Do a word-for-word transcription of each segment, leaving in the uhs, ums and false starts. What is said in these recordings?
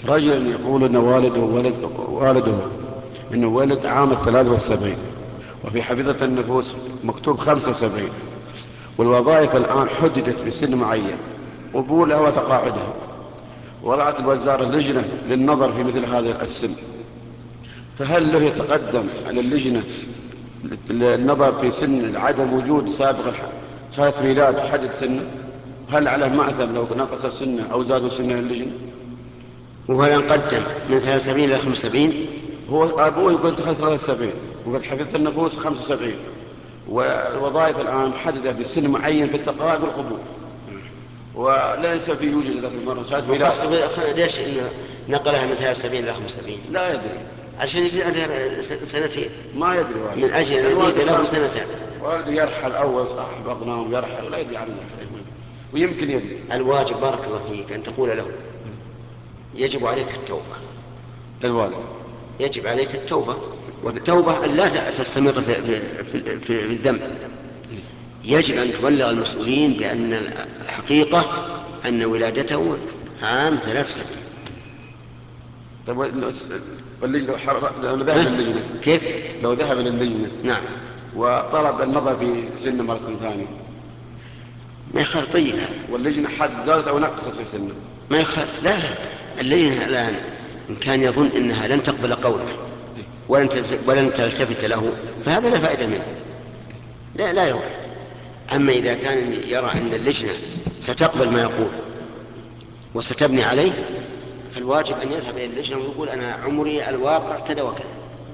رجل يقول أن والده ولد والده إنه ولد عام الثلاث والسبعين، وفي حفظة النفوس مكتوب خمسة وسبعين، والوظائف الآن حددت بسن معين قبولها وتقاعدها، وضعت الوزارة لجنة للنظر في مثل هذا السن، فهل له يتقدم على اللجنة للنظر في سن عدم وجود سابق شهادة ميلاد حدد سنه؟ هل عليه مأثم لو نقص سنه أو زادوا سنه اللجنة؟ وهل نقدم من ثلاث وسبعين إلى خمس وسبعين؟ هو أبوه يقول انتخذ ثلاث وسبعين، وقد حفظت النفوس خمس وسبعين، والوظائف الآن محددة بسن معين في التقاعد والقبول، وليس في يوجد ذاك المرة شهادة ميلاد. وقصده ليش إنه نقلها من ثلاث وسبعين إلى خمس وسبعين؟ لا يدري، عشان يزيد عليها سنتين. ما يدري والد. من أجل أن يزيد له سنتين. والده يرحل أول صاحب أغنام يرحل ولا يدري عنه، ويمكن يدري. الواجب بارك الله فيك أن تقول له يجب عليك التوبة. الوالد يجب عليك التوبة، والتوبة أن لا تستمر في, في, في, في الذنب. يجب أن تبلغ المسؤولين بأن الحقيقة أن ولادته عام ثلاث سنين. طيب واللجنة لو ذهب للجنة كيف؟ لو ذهب للجنة نعم وطلب النظر في سنه مرة ثانية ما يخالف. طيب واللجنة حد زادت أو نقصت في سنه ما يخالف. لا لا اللجنة الآن إن كان يظن أنها لن تقبل قوله ولن ولن تلتفت له فهذا لا فائدة منه، لا لا يروح. أما إذا كان يرى أن اللجنة ستقبل ما يقول وستبني عليه فالواجب أن يذهب إلى اللجنة ويقول أنا عمري الواقع كذا وكذا،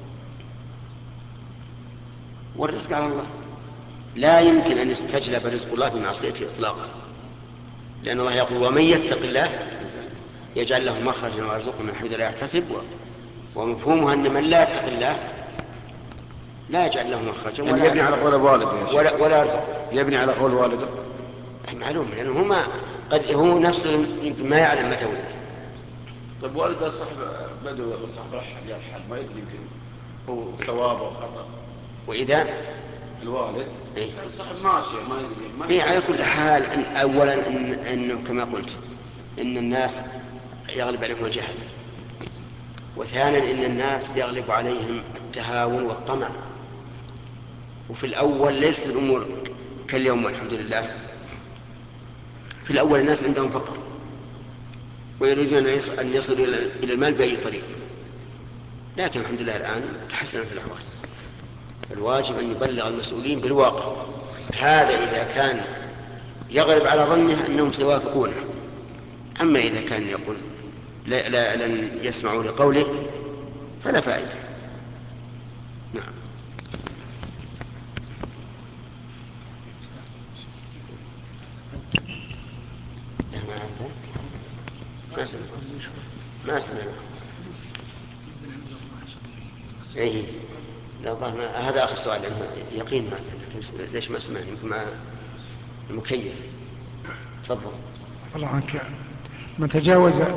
والرزق على الله. لا يمكن أن يستجلب رزق الله بمعصيته إطلاقا، لأن الله يقول ومن يتق الله يجعل له مخرجا ويرزقه من حيث لا يحتسب، ومفهومها أن من لا يتق الله لا يجعل له مخرجا يعني ولا يبني على قول الوالد ولا, ولا يرزقه. يبني على قول والده معلوم لأنه هما قد هو نفسه يمكن ما يعلم متى ولد. طيب والده صاحب بدو صاحب رحل يرحل ما يدري يمكن هو صواب أو خطأ، وإذا الوالد إيه؟ صاحب ماشي ما يدري ما إيه على كل حال أن أولا إن أنه كما قلت إن الناس يغلب عليهم الجهل، وثانيا إن الناس يغلب عليهم التهاون والطمع، وفي الأول ليست الأمور كاليوم والحمد لله. في الأول الناس عندهم فقر ويريدون أن يصلوا إلى المال بأي طريق، لكن الحمد لله الآن تحسنت الأحوال. الواجب أن يبلغ المسؤولين بالواقع، هذا إذا كان يغلب على ظنه أنهم سيوافقونه. أما إذا كان يقول لا, لا لن يسمعوا لقوله فلا فائدة. نعم. ما سمع ما سمع ايه لا ظهر. هذا اخر سؤال لانه يقين ما لكن ليش ما سمعني يمكن مع المكيف. تفضل. الله عنك. من تجاوز